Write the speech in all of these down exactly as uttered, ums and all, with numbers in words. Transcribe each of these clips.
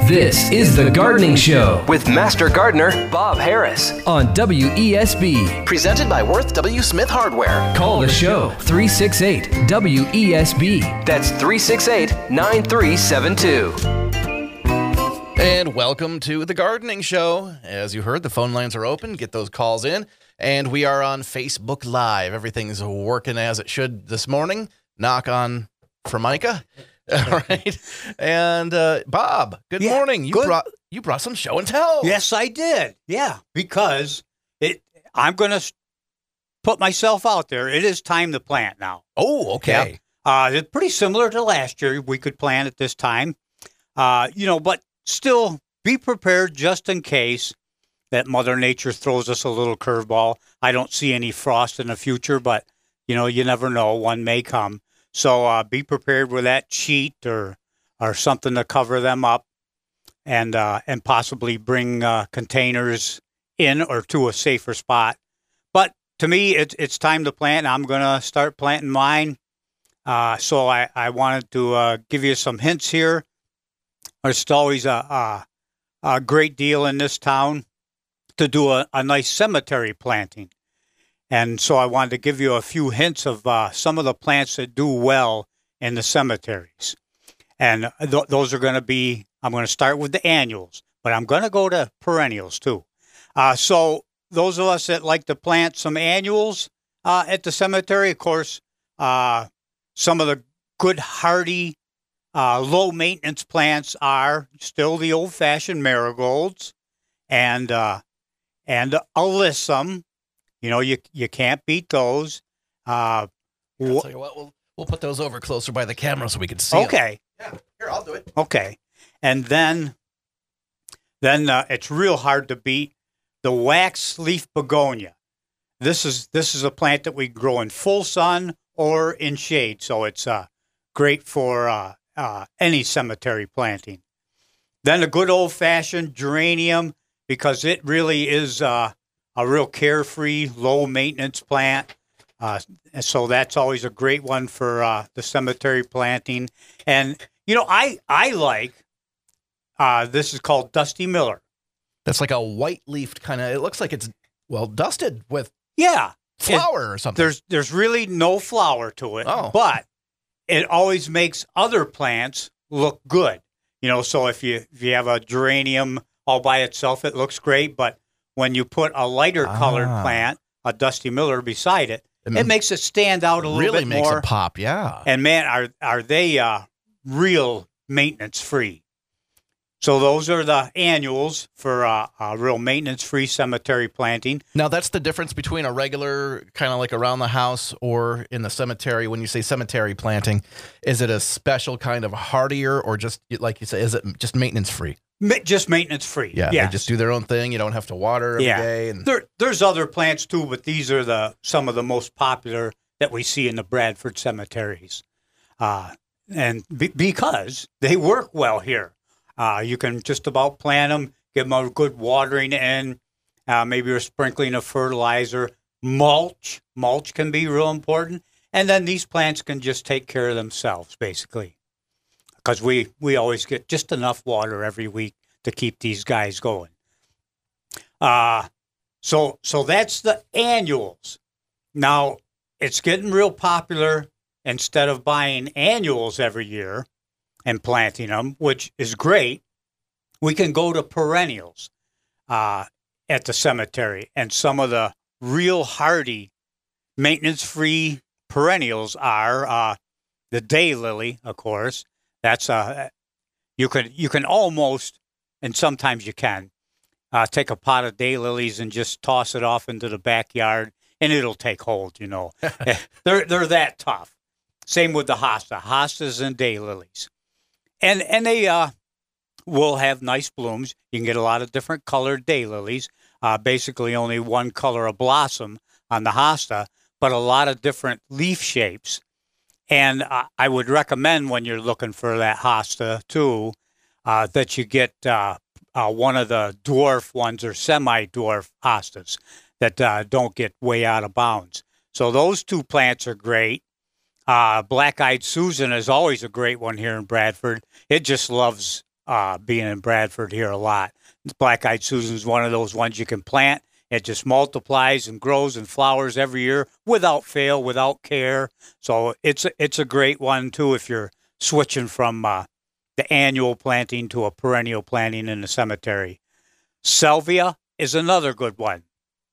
This is The Gardening Show with Master Gardener Bob Harris on W E S B. Presented by Worth W. Smith Hardware. Call the show three six eight W E S B. That's three six eight, nine three seven two. And welcome to The Gardening Show. As you heard, the phone lines are open. Get those calls in. And we are on Facebook Live. Everything's working as it should this morning. Knock on Formica. All right. And uh, Bob, good yeah, morning. You good. brought you brought some show and tell. Yes, I did. Yeah, because it. I'm going to put myself out there. It is time to plant now. Oh, okay. Yeah. Uh, it's pretty similar to last year. We could plant at this time. Uh, you know, but still be prepared just in case that Mother Nature throws us a little curveball. I don't see any frost in the future, but, you know, you never know. One may come. So uh, be prepared with that sheet or or something to cover them up, and uh, and possibly bring uh, containers in or to a safer spot. But to me, it's it's time to plant. I'm going to start planting mine. Uh, so I, I wanted to uh, give you some hints here. It's always a, a, a great deal in this town to do a, a nice cemetery planting. And so I wanted to give you a few hints of uh, some of the plants that do well in the cemeteries. And th- those are going to be, I'm going to start with the annuals, but I'm going to go to perennials too. Uh, so those of us that like to plant some annuals uh, at the cemetery, of course, uh, some of the good hardy, uh, low maintenance plants are still the old fashioned marigolds and, uh, and alyssum. You know, you you can't beat those. Uh, I'll tell you what, we'll, we'll put those over closer by the camera so we can see okay. them. Yeah, here, I'll do it. Okay. And then then uh, it's real hard to beat the wax leaf begonia. This is this is a plant that we grow in full sun or in shade, so it's uh, great for uh, uh, any cemetery planting. Then a good old-fashioned geranium, because it really is uh, a real carefree, low-maintenance plant. Uh, and so that's always a great one for uh, the cemetery planting. And, you know, I, I like, uh, this is called Dusty Miller. That's like a white-leafed kind of, it looks like it's, well, dusted with yeah, flower it, or something. There's there's really no flower to it, oh. but it always makes other plants look good. You know, so if you if you have a geranium all by itself, it looks great, but when you put a lighter colored ah. plant, a Dusty Miller beside it, it, it makes it stand out a little really bit makes more. it pop, yeah. And man, are are they uh, real maintenance free? So those are the annuals for uh, uh, real maintenance free cemetery planting. Now that's the difference between a regular kind of like around the house or in the cemetery. When you say cemetery planting, is it a special kind of hardier or just like you say, is it just maintenance free? Ma- just maintenance free. Yeah, yes. They just do their own thing. You don't have to water every yeah. day. And there, there's other plants too, but these are the some of the most popular that we see in the Bradford cemeteries, uh, and be- because they work well here. Uh, you can just about plant them, give them a good watering in, uh, maybe you're sprinkling of fertilizer, mulch. Mulch can be real important, and then these plants can just take care of themselves basically, because we we always get just enough water every week to keep these guys going. Uh, so so that's the annuals. Now, it's getting real popular. Instead of buying annuals every year and planting them, which is great, we can go to perennials uh, at the cemetery. And some of the real hardy, maintenance-free perennials are uh, the daylily, of course. That's a you can you can almost, and sometimes you can, uh, take a pot of daylilies and just toss it off into the backyard, and it'll take hold. You know, they're they're that tough. Same with the hosta, hostas and daylilies, and and they uh, will have nice blooms. You can get a lot of different colored daylilies. Uh, basically, only one color of blossom on the hosta, but a lot of different leaf shapes. And uh, I would recommend when you're looking for that hosta too, uh, that you get uh, uh, one of the dwarf ones or semi-dwarf hostas that uh, don't get way out of bounds. So those two plants are great. Uh, Black-Eyed Susan is always a great one here in Bradford. It just loves uh, being in Bradford here a lot. Black-eyed Susan is one of those ones you can plant. It just multiplies and grows and flowers every year without fail, without care. So it's a, it's a great one, too, if you're switching from uh, the annual planting to a perennial planting in the cemetery. Salvia is another good one.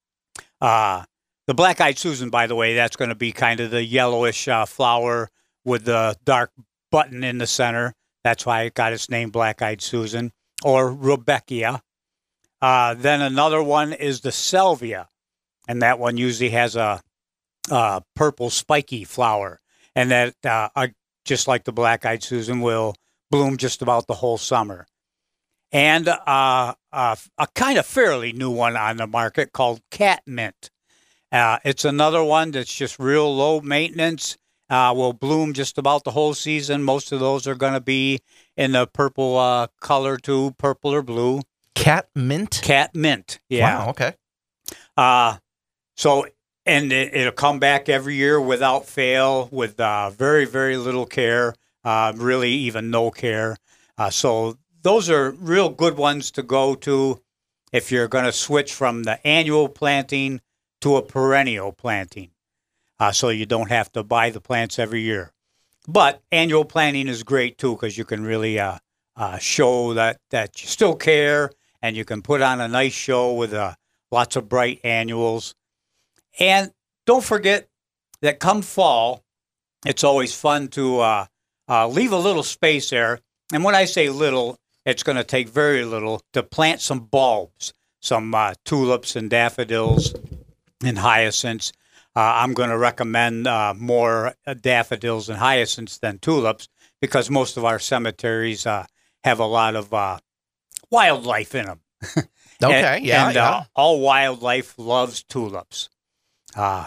Uh, the Black-eyed Susan, by the way, that's going to be kind of the yellowish uh, flower with the dark button in the center. That's why it got its name, Black-eyed Susan, or Rudbeckia. Uh, then another one is the Salvia, and that one usually has a, a purple spiky flower, and that uh, uh, just like the Black-eyed Susan will bloom just about the whole summer. And uh, uh, a kind of fairly new one on the market called catmint. Uh, it's another one that's just real low maintenance. Uh, will bloom just about the whole season. Most of those are going to be in the purple uh, color too, purple or blue. Catmint? Catmint, yeah. Wow, okay. Uh, so, and it, it'll come back every year without fail, with uh, very, very little care, uh, really even no care. Uh, so those are real good ones to go to if you're going to switch from the annual planting to a perennial planting. Uh, so you don't have to buy the plants every year. But annual planting is great, too, because you can really uh, uh, show that, that you still care, and you can put on a nice show with uh, lots of bright annuals. And don't forget that come fall, it's always fun to uh, uh, leave a little space there. And when I say little, it's going to take very little to plant some bulbs, some uh, tulips and daffodils and hyacinths. Uh, I'm going to recommend uh, more daffodils and hyacinths than tulips because most of our cemeteries uh, have a lot of uh, wildlife in them. Okay, and, yeah, and yeah. Uh, all wildlife loves tulips. Uh,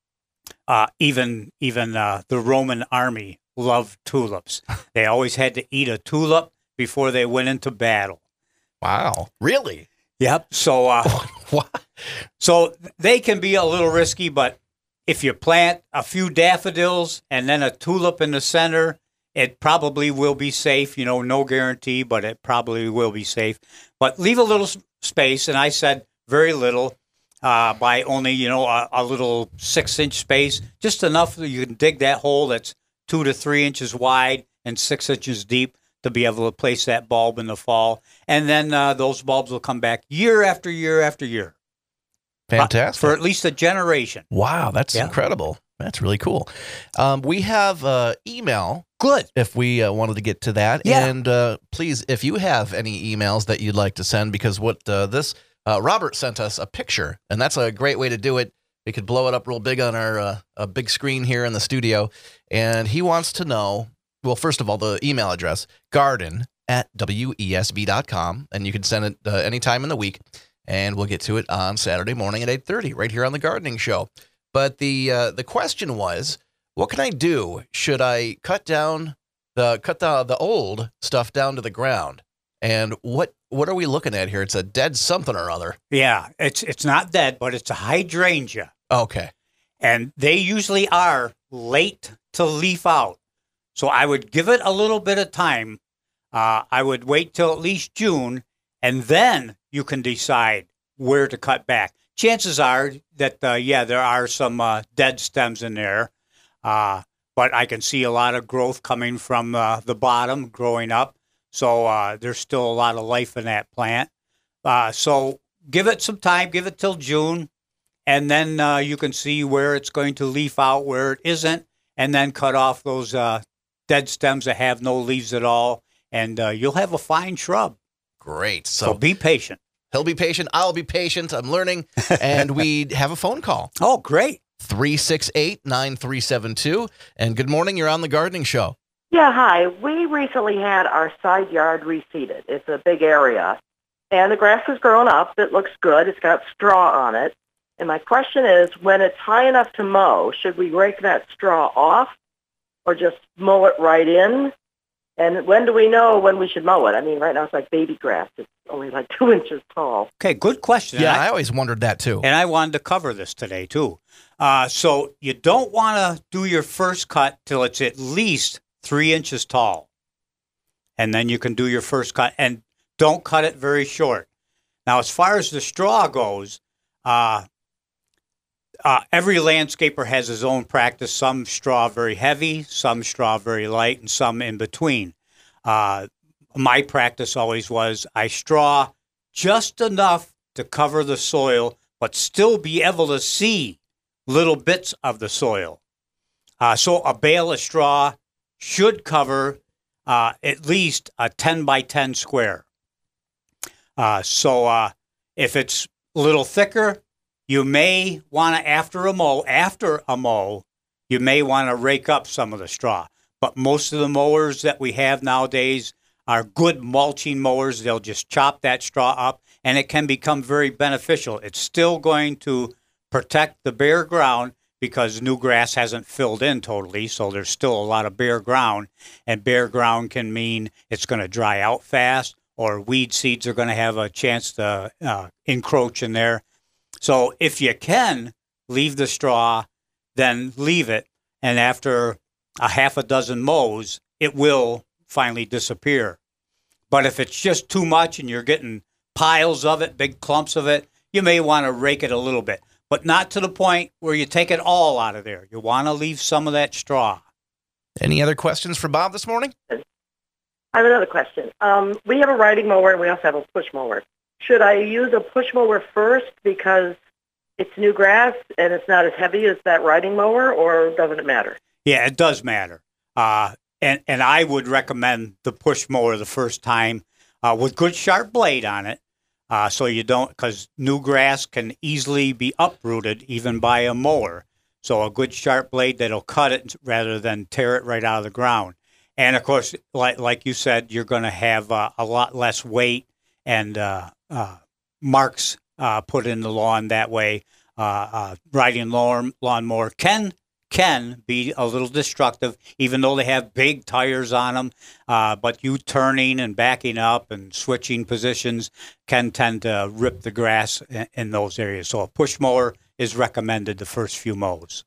uh, even even uh, the Roman army loved tulips. They always had to eat a tulip before they went into battle. Wow. Really? Yep. So, uh, What? so they can be a little risky, but if you plant a few daffodils and then a tulip in the center, it probably will be safe. You know, no guarantee, but it probably will be safe. But leave a little s- space, and I said very little, uh, by only, you know, a, a little six-inch space, just enough that you can dig that hole that's two to three inches wide and six inches deep to be able to place that bulb in the fall. And then uh, those bulbs will come back year after year after year. Fantastic. For at least a generation. Wow, that's Yeah. incredible. That's really cool. Um, we have uh, email Good. if we uh, wanted to get to that. Yeah. And uh, please, if you have any emails that you'd like to send, because what uh, this, uh, Robert sent us a picture, and that's a great way to do it. We could blow it up real big on our uh, a big screen here in the studio. And he wants to know, well, first of all, the email address, garden at W E S B dot com. And you can send it uh, anytime in the week. And we'll get to it on Saturday morning at eight thirty right here on The Gardening Show. But the uh, the question was, what can I do? Should I cut down the cut the the old stuff down to the ground? And what what are we looking at here? It's a dead something or other. Yeah, it's it's not dead, but it's a hydrangea. Okay. And they usually are late to leaf out. So I would give it a little bit of time. Uh, I would wait till at least June, and then you can decide where to cut back. Chances are that, uh, yeah, there are some uh, dead stems in there, uh, but I can see a lot of growth coming from uh, the bottom, growing up. So uh, there's still a lot of life in that plant. Uh, so give it some time, give it till June, and then uh, you can see where it's going to leaf out, where it isn't, and then cut off those uh, dead stems that have no leaves at all, and uh, you'll have a fine shrub. Great. So So be patient. he'll be patient. I'll be patient. I'm learning. And we have a phone call. Oh, great. three six eight, nine three seven two. And good morning. You're on The Gardening Show. Yeah, hi. We recently had our side yard reseeded. It's a big area. And the grass has grown up. It looks good. It's got straw on it. And my question is, when it's high enough to mow, should we rake that straw off or just mow it right in? And when do we know when we should mow it? I mean, right now it's like baby grass. It's only like two inches tall. Okay, good question. Yeah, And I, I always wondered that too. and I wanted to cover this today, too. Uh, so you don't want to do your first cut till it's at least three inches tall. and then you can do your first cut. And don't cut it very short. Now, as far as the straw goes, uh, uh, every landscaper has his own practice. Some straw very heavy, some straw very light, and some in between. Uh, my practice always was I straw just enough to cover the soil, but still be able to see little bits of the soil. Uh, so a bale of straw should cover uh, at least a ten by ten square. Uh, so uh, if it's a little thicker, you may want to, after a mow, after a mow, you may want to rake up some of the straw. But most of the mowers that we have nowadays are good mulching mowers. They'll just chop that straw up, and it can become very beneficial. It's still going to protect the bare ground because new grass hasn't filled in totally, so there's still a lot of bare ground. And bare ground can mean it's going to dry out fast, or weed seeds are going to have a chance to uh, encroach in there. So if you can leave the straw, then leave it. And after a half a dozen mows, it will finally disappear. But if it's just too much and you're getting piles of it, big clumps of it, you may want to rake it a little bit, but not to the point where you take it all out of there. You want to leave some of that straw. Any other questions for Bob this morning? I have another question. Um, we have a riding mower and we also have a push mower. Should I use a push mower first because it's new grass and it's not as heavy as that riding mower, or doesn't it matter? Yeah, it does matter. Uh, and, and I would recommend the push mower the first time uh, with good sharp blade on it. Uh, so you don't, because new grass can easily be uprooted even by a mower. So a good sharp blade that'll cut it rather than tear it right out of the ground. And of course, like like you said, you're going to have uh, a lot less weight and uh, uh, marks uh, put in the lawn that way. Uh, uh, riding lawn lawnmower can can be a little destructive, even though they have big tires on them. Uh, but you turning and backing up and switching positions can tend to rip the grass in, in those areas. So a push mower is recommended the first few mows.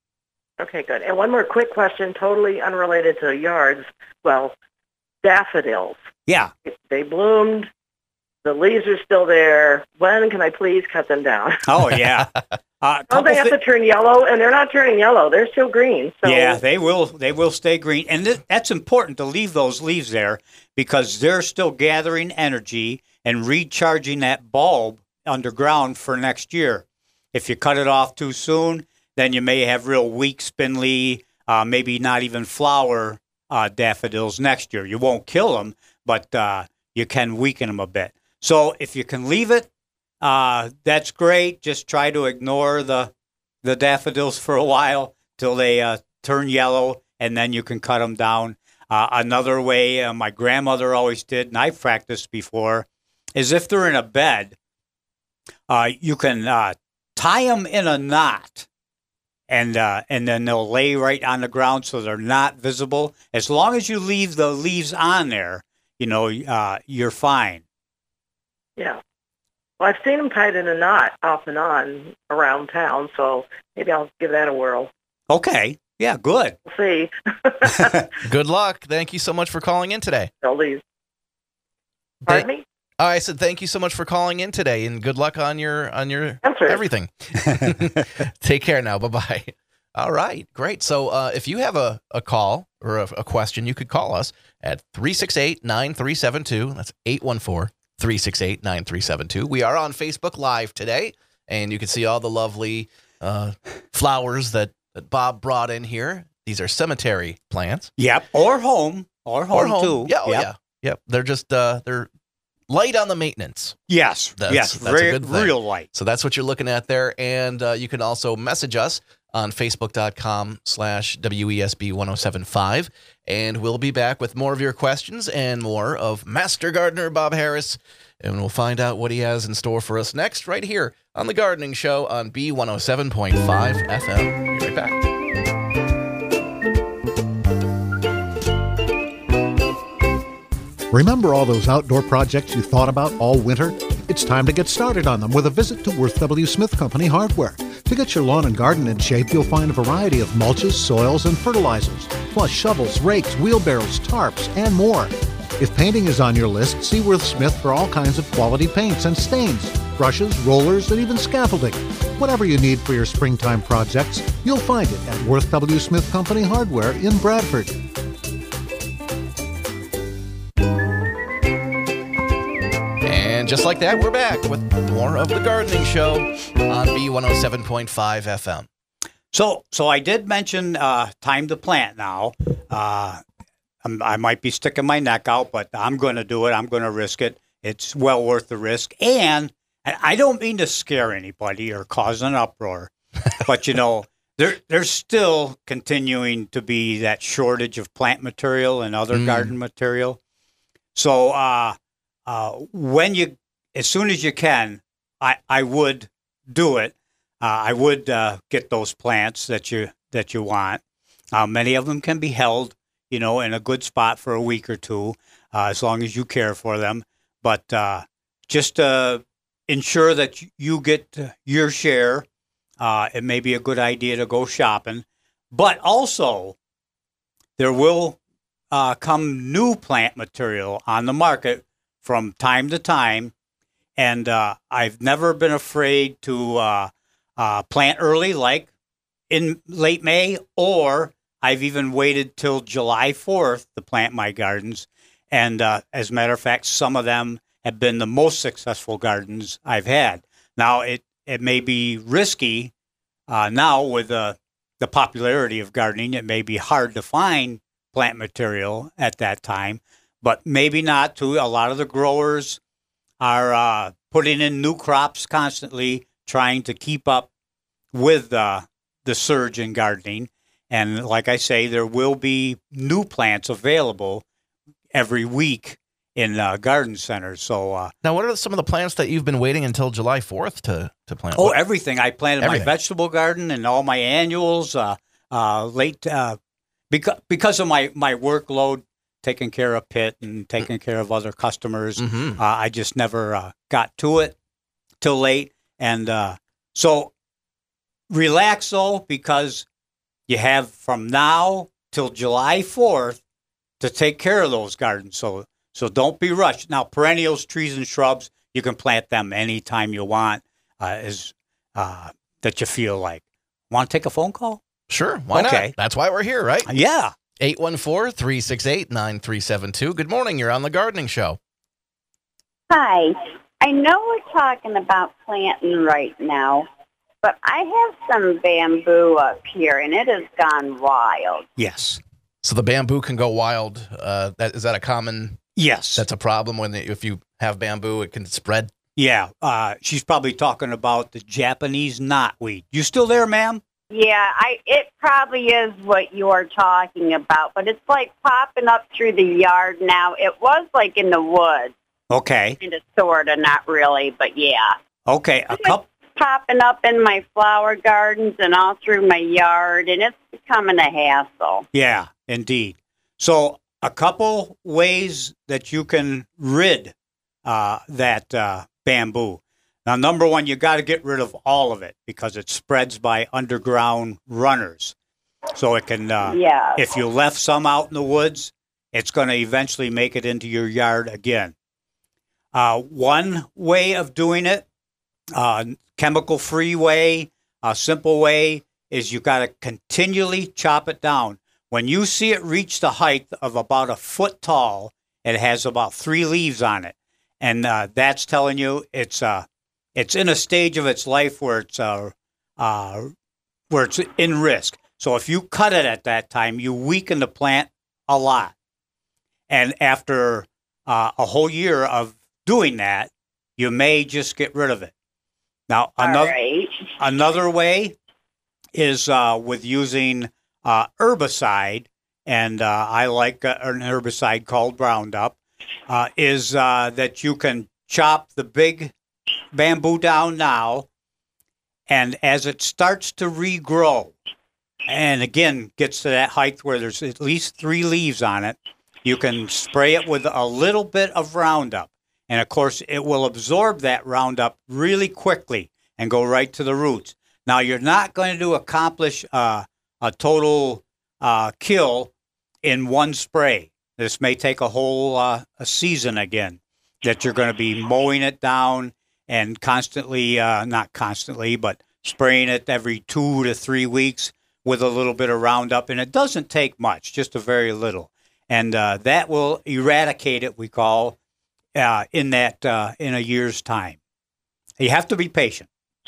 Okay, good. And one more quick question, totally unrelated to yards. Well, daffodils. Yeah. They bloomed. The leaves are still there. When can I please cut them down? Oh, yeah. Uh, Don't they have th- to turn yellow? And they're not turning yellow. They're still green. So. Yeah, they will. They will stay green. And th- that's important to leave those leaves there because they're still gathering energy and recharging that bulb underground for next year. If you cut it off too soon, then you may have real weak, spindly, uh, maybe not even flower uh, daffodils next year. You won't kill them, but uh, you can weaken them a bit. So if you can leave it, uh, that's great. Just try to ignore the the daffodils for a while till they uh, turn yellow, and then you can cut them down. Uh, another way uh, my grandmother always did, and I've practiced before, is if they're in a bed, uh, you can uh, tie them in a knot. And uh, and then they'll lay right on the ground so they're not visible. As long as you leave the leaves on there, you know, uh, you're fine. Yeah. Well, I've seen them tied in a knot off and on around town, so maybe I'll give that a whirl. Okay. Yeah, good. We'll see. Good luck. Thank you so much for calling in today. All these. Pardon Th- me? I said thank you so much for calling in today, and good luck on your on your Answer. everything. Take care now. Bye-bye. All right, great. So uh, if you have a, a call or a, a question, you could call us at three six eight, nine three seven two. That's eight one four, three six eight, nine three seven two. We are on Facebook Live today, and you can see all the lovely uh, flowers that, that Bob brought in here. These are cemetery plants. Yep. Or home. Or home, Or home. too. Yeah, oh, yep. yeah. Yep. They're just, uh, they're light on the maintenance. Yes. That's, yes. that's Re- a good thing. real light. So that's what you're looking at there. And uh, you can also message us on facebook.com slash WESB 1075. And we'll be back with more of your questions and more of Master Gardener Bob Harris. And we'll find out what he has in store for us next right here on The Gardening Show on B one oh seven point five F M. Be right back. Remember all those outdoor projects you thought about all winter? It's time to get started on them with a visit to Worth W. Smith Company Hardware. To get your lawn and garden in shape, you'll find a variety of mulches, soils, and fertilizers, plus shovels, rakes, wheelbarrows, tarps, and more. If painting is on your list, see Worth Smith for all kinds of quality paints and stains, brushes, rollers, and even scaffolding. Whatever you need for your springtime projects, you'll find it at Worth W. Smith Company Hardware in Bradford. And just like that, we're back with more of The Gardening Show on B one oh seven point five F M. So, so I did mention uh, time to plant now. Uh, I'm, I might be sticking my neck out, but I'm going to do it. I'm going to risk it. It's well worth the risk. And I don't mean to scare anybody or cause an uproar, but, you know, there there's still continuing to be that shortage of plant material and other mm. garden material. So uh, uh, when you, as soon as you can, I, I would do it. Uh, I would uh, get those plants that you that you want. Uh, many of them can be held, you know, in a good spot for a week or two, uh, as long as you care for them. But uh, just uh, ensure that you get your share. Uh, it may be a good idea to go shopping. But also, there will uh, come new plant material on the market from time to time. And uh, I've never been afraid to uh, uh, plant early, like in late May, or I've even waited till July fourth to plant my gardens. And uh, as a matter of fact, some of them have been the most successful gardens I've had. Now, it, it may be risky uh, now with uh, the popularity of gardening. It may be hard to find plant material at that time, but maybe not to a lot of the growers are uh, putting in new crops constantly, trying to keep up with uh, the surge in gardening. And like I say, there will be new plants available every week in uh, garden centers. So uh, now, what are some of the plants that you've been waiting until July fourth to, to plant? Oh, what? everything. I planted everything. my vegetable garden and all my annuals uh, uh, late uh, because because of my, my workload, taking care of Pitt and taking care of other customers. Mm-hmm. Uh, I just never uh, got to it till late. And uh, so relax, though, because you have from now till July fourth to take care of those gardens. So so don't be rushed. Now, perennials, trees, and shrubs, you can plant them anytime you want uh, as, uh, that you feel like. Want to take a phone call? Sure. Why okay. not? That's why we're here, right? Yeah. eight one four, three six eight, nine three seven two. Good morning. You're on The Gardening Show. Hi. I know we're talking about planting right now, but I have some bamboo up here, and it has gone wild. Yes. So the bamboo can go wild. Uh, that, is that a common... Yes. That's a problem when they, if you have bamboo, it can spread? Yeah. Uh, she's probably talking about the Japanese knotweed. You still there, ma'am? Yeah, I. It probably is what you're talking about, but it's like popping up through the yard now. It was like in the woods. Okay. Kind of, sort of, not really, but yeah. Okay. A couple. Popping up in my flower gardens and all through my yard, and it's becoming a hassle. Yeah, indeed. So a couple ways that you can rid uh, that uh, bamboo. Now, number one, you got to get rid of all of it because it spreads by underground runners. So it can, uh, yeah. if you left some out in the woods, it's going to eventually make it into your yard again. Uh, one way of doing it, uh, chemical-free way, a simple way, is you got to continually chop it down. When you see it reach the height of about a foot tall, it has about three leaves on it, and uh, that's telling you it's uh, it's in a stage of its life where it's uh, uh, where it's in risk. So if you cut it at that time, you weaken the plant a lot, and after uh, a whole year of doing that, you may just get rid of it. Now, another right. another way is uh, with using uh, herbicide, and uh, I like uh, an herbicide called Roundup, uh, is uh, that you can chop the big bamboo down now, and as it starts to regrow, and again gets to that height where there's at least three leaves on it, you can spray it with a little bit of Roundup. And, of course, it will absorb that Roundup really quickly and go right to the roots. Now, you're not going to accomplish uh, a total uh, kill in one spray. This may take a whole uh, a season again that you're going to be mowing it down and constantly, uh, not constantly, but spraying it every two to three weeks with a little bit of Roundup. And it doesn't take much, just a very little. And uh, that will eradicate it, we call, uh, in that uh, in a year's time. You have to be patient.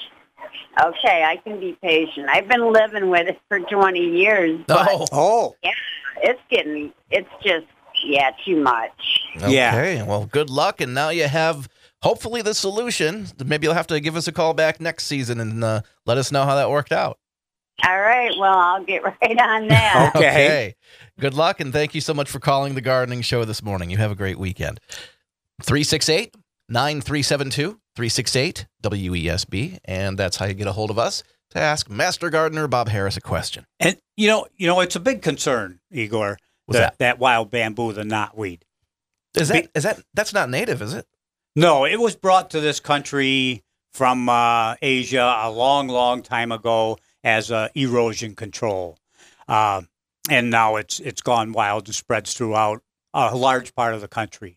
Okay, I can be patient. I've been living with it for twenty years. But Oh, Oh, yeah, it's getting, it's just, yeah, too much. okay. Well, good luck. And now you have hopefully the solution. Maybe you'll have to give us a call back next season and uh, let us know how that worked out. All right, well, I'll get right on that. Okay. Good luck. And thank you so much for calling the Gardening Show this morning. You have a great weekend. three six eight, nine three seven two, three six eight W E S B. And that's how you get a hold of us to ask Master Gardener Bob Harris a question. and you know, you know, it's a big concern, Igor. What's the- that? wild bamboo, the knotweed. Is that, is that, that's not native, is it? No, it was brought to this country from uh, Asia a long, long time ago as uh, erosion control, uh, and now it's it's gone wild and spreads throughout a large part of the country.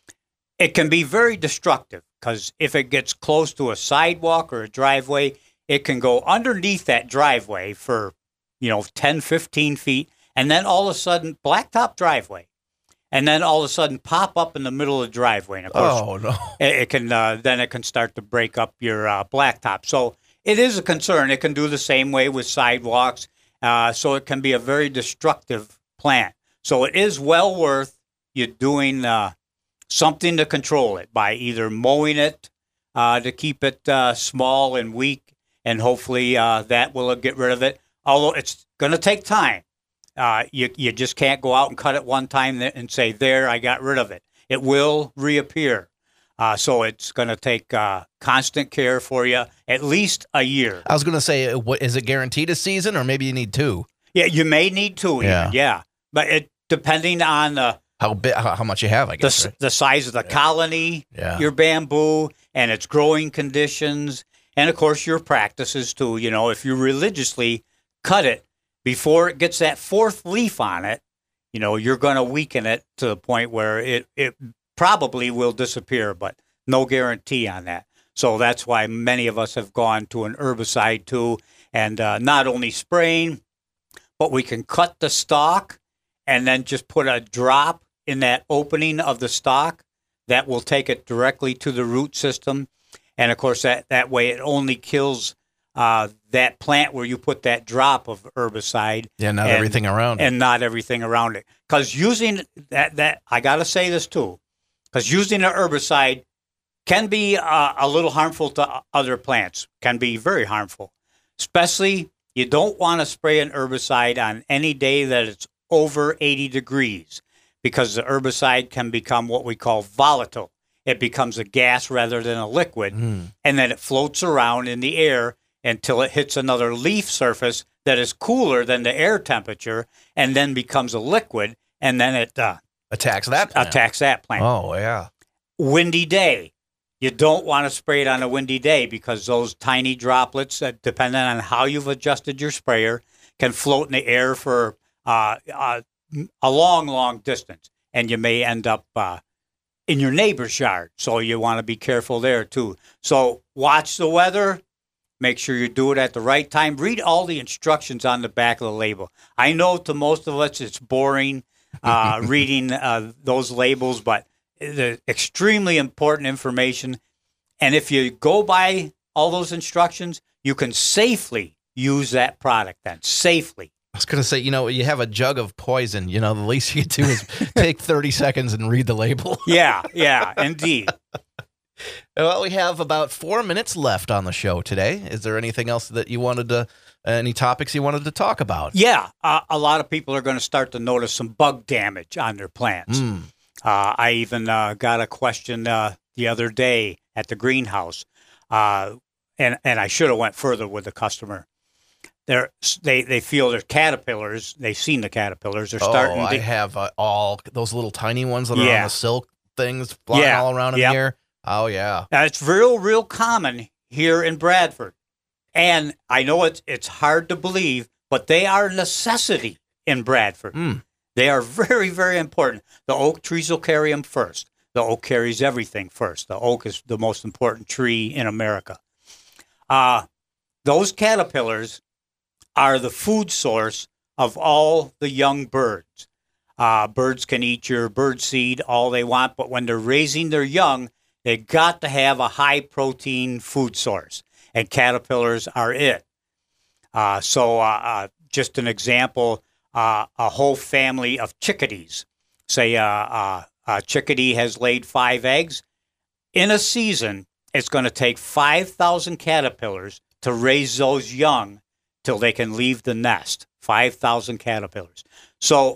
It can be very destructive because if it gets close to a sidewalk or a driveway, it can go underneath that driveway for, you know, ten, fifteen feet, and then all of a sudden, blacktop driveway, and then all of a sudden pop up in the middle of the driveway. And of course, Oh, no. it, it can uh, then it can start to break up your uh, blacktop. So it is a concern. It can do the same way with sidewalks. Uh, so it can be a very destructive plant. So it is well worth you doing uh, something to control it by either mowing it uh, to keep it uh, small and weak, and hopefully uh, that will get rid of it. Although it's going to take time. Uh, you you just can't go out and cut it one time and say, there, I got rid of it. It will reappear. Uh, so it's going to take uh, constant care for you, at least a year. I was going to say, what, is it guaranteed a season or maybe you need two? Yeah, you may need two. Yeah. Even, yeah. But it depending on the How big, how, how much you have, I the, guess, s- right? the size of the colony, Yeah. your bamboo, and its growing conditions, and of course your practices too. You know, if you religiously cut it before it gets that fourth leaf on it, you know, you're going to weaken it to the point where it, it probably will disappear, but no guarantee on that. So that's why many of us have gone to an herbicide too, and uh, not only spraying, but we can cut the stalk and then just put a drop in that opening of the stalk. That will take it directly to the root system. And of course, that, that way it only kills uh, that plant where you put that drop of herbicide. Yeah, not and- everything around it. And not everything around it. Because using that, that I got to say this too, because using an herbicide can be uh, a little harmful to other plants, can be very harmful. Especially, you don't want to spray an herbicide on any day that it's over eighty degrees, because the herbicide can become what we call volatile. It becomes a gas rather than a liquid, Mm. and then it floats around in the air until it hits another leaf surface that is cooler than the air temperature, and then becomes a liquid, and then it uh, Attacks that plant. attacks that plant. Oh, yeah. Windy day. You don't want to spray it on a windy day because those tiny droplets, that depending on how you've adjusted your sprayer, can float in the air for uh, uh, a long, long distance, and you may end up uh, in your neighbor's yard. So you want to be careful there too. So watch the weather. Make sure you do it at the right time. Read all the instructions on the back of the label. I know to most of us it's boring uh, reading uh, those labels, but they're extremely important information. And if you go by all those instructions, you can safely use that product then, safely. I was going to say, you know, you have a jug of poison. You know, the least you can do is take thirty seconds and read the label. Yeah, yeah, indeed. Well, we have about four minutes left on the show today. Is there anything else that you wanted to, any topics you wanted to talk about? Yeah, uh, a lot of people are going to start to notice some bug damage on their plants. Mm. Uh, I even uh, got a question uh, the other day at the greenhouse, uh, and and I should have went further with the customer. They're, they they feel their caterpillars. They've seen the caterpillars. They're starting. Oh, I to, have uh, all those little tiny ones that are on Yeah. the silk things flying Yeah. all around in Yep. the air. Oh, yeah. Now, it's real, real common here in Bradford. And I know it's it's hard to believe, but they are a necessity in Bradford. Mm. They are very, very important. The oak trees will carry them first. The oak carries everything first. The oak is the most important tree in America. Uh, those caterpillars are the food source of all the young birds. Uh, birds can eat your bird seed all they want, but when they're raising their young, they got to have a high-protein food source, and caterpillars are it. Uh, so uh, uh, just an example, uh, a whole family of chickadees, say uh, uh, a chickadee has laid five eggs. In a season, it's going to take five thousand caterpillars to raise those young till they can leave the nest. five thousand caterpillars. So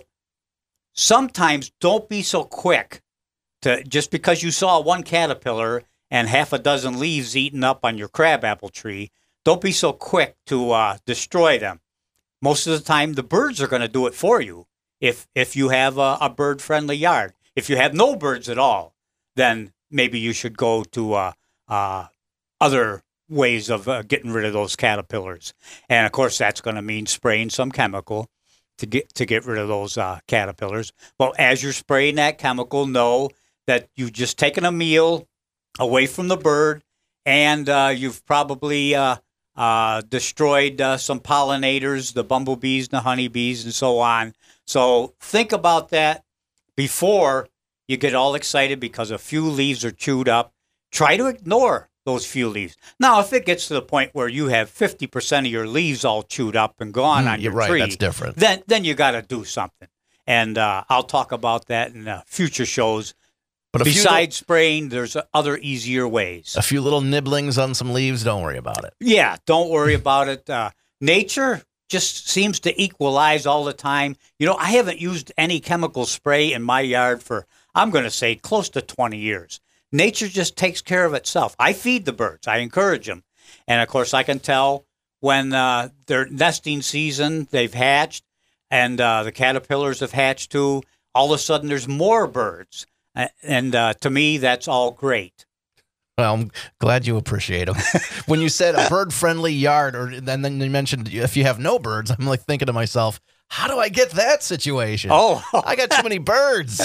sometimes don't be so quick to, just because you saw one caterpillar and half a dozen leaves eaten up on your crabapple tree, don't be so quick to uh, destroy them. Most of the time, the birds are going to do it for you if if you have a, a bird-friendly yard. If you have no birds at all, then maybe you should go to uh, uh, other ways of uh, getting rid of those caterpillars. And, of course, that's going to mean spraying some chemical to get to get rid of those uh, caterpillars. Well, as you're spraying that chemical, know that you've just taken a meal away from the bird, and uh, you've probably uh, uh, destroyed uh, some pollinators, the bumblebees, the honeybees, and so on. So think about that before you get all excited because a few leaves are chewed up. Try to ignore those few leaves. Now, if it gets to the point where you have fifty percent of your leaves all chewed up and gone Mm, on you're your right, tree, that's different. Then, then you got to do something. And uh, I'll talk about that in uh, future shows. But a few Besides spraying, there's other easier ways. A few little nibblings on some leaves, don't worry about it. Yeah, don't worry about it. Uh, nature just seems to equalize all the time. You know, I haven't used any chemical spray in my yard for, I'm going to say, close to twenty years. Nature just takes care of itself. I feed the birds. I encourage them. And, of course, I can tell when uh, their nesting season, they've hatched, and uh, the caterpillars have hatched too. All of a sudden, there's more birds. And uh, to me, that's all great. Well, I'm glad you appreciate them. When you said a bird-friendly yard, or and then you mentioned if you have no birds, I'm like thinking to myself, how do I get that situation? Oh, I got too many birds.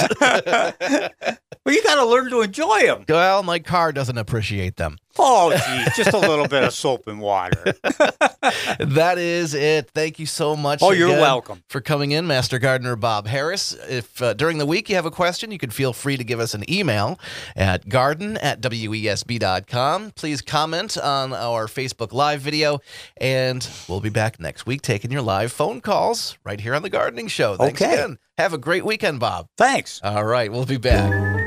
Well, you got to learn to enjoy them. Well, my car doesn't appreciate them. Oh, geez, just a little bit of soap and water. That is it. Thank you so much. Oh, you're again welcome. for coming in, Master Gardener Bob Harris. If uh, during the week you have a question, you can feel free to give us an email at garden at W E S B dot com. Please comment on our Facebook Live video, and we'll be back next week taking your live phone calls right here on The Gardening Show. Thanks Okay. again. Have a great weekend, Bob. Thanks. All right, we'll be back.